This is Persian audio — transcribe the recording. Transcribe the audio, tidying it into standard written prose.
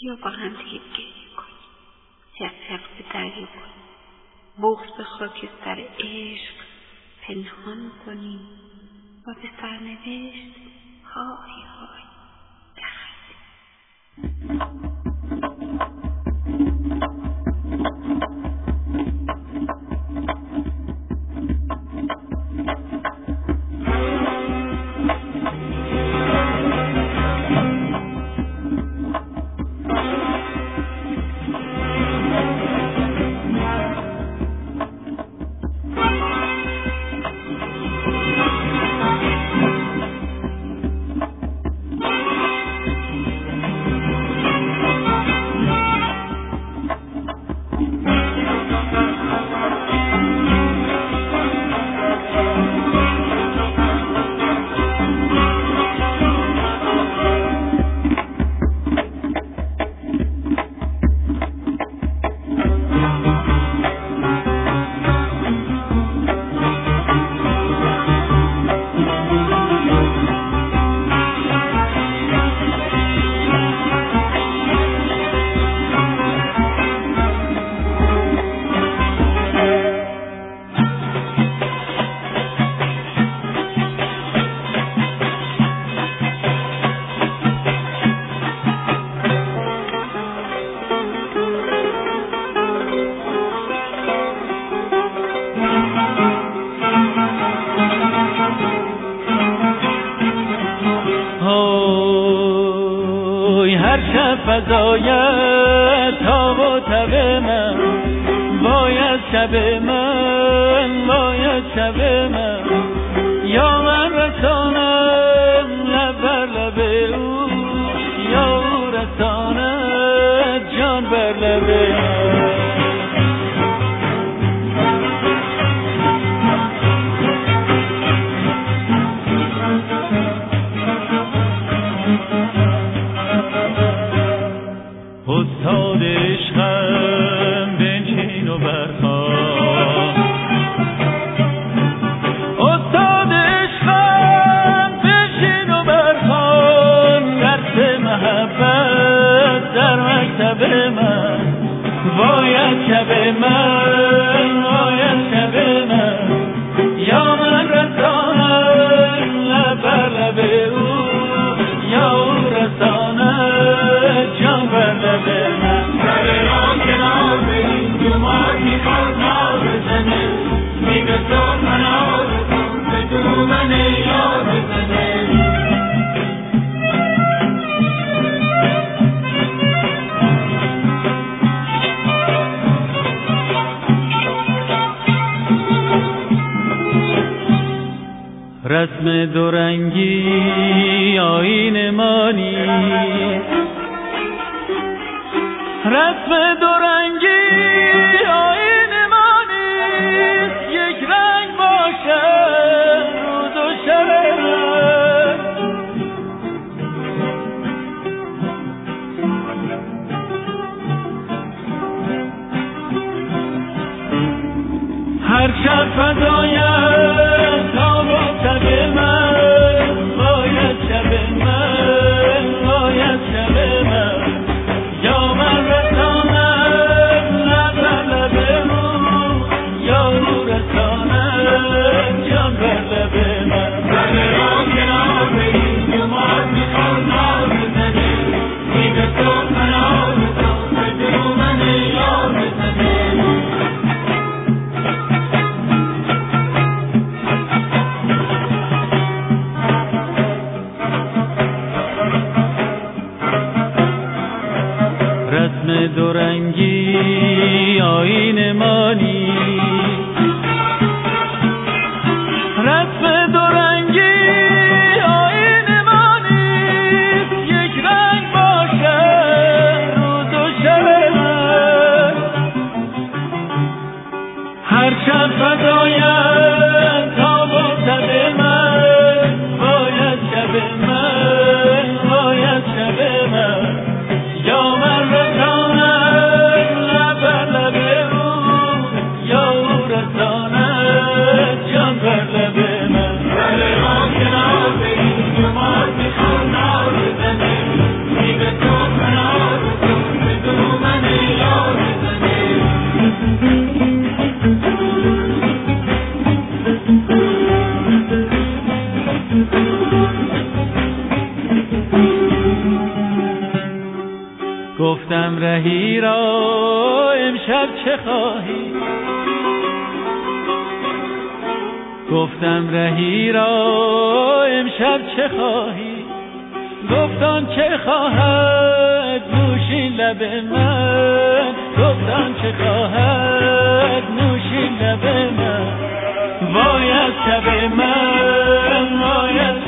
بیا با هم دیگه گریه کنیم، حق به دریا کنیم، بغض به خاکستر عشق پنهان کنیم و به سرنوشت های های بخندیم. فضایت تاب و تب من باید شب من باید شب من یا من رسانم لب بر لب او یا او رساند جان بر لب من استاد عشقم بنشین و برخواه استاد عشقم بنشین و برخواه درس محبت در مکتب من باید شب من باید شب من یا من رسانم لب بر لب او یا او رسانم جان بر لب من سر را کنار بریم دومات میخواد نار بزنه میگه تو پناه کن به دومن یار بزنه رسم دورنگی آیین ما نیست رسم دورنگی آیین ما نیست یک رنگ باشد روز و شب هر شب فضایت تاب و تب من باید شب من باید شب من یا من رسانم لب بر لب او یا او رسانم جان بر لب من سر را کنار بریم دومات میخواد نار بزنه میگه تو پناه کن به دومن یار بزنه رسم دورنگی آیین ما نیست رسم دورنگی آیین ما نیست یک رنگ باشد روز و شب من هر شب فضایت تاب و تب من باید شب من باید شب من یا من رسانم لب بر لب او یا گفتم رهی را امشب چه خواهی، گفتم رهی را امشب چه خواهی، گفتم چه خواهد نوشین لب من، گفتم چه خواهد نوشین لب من. وای از شب من، وای از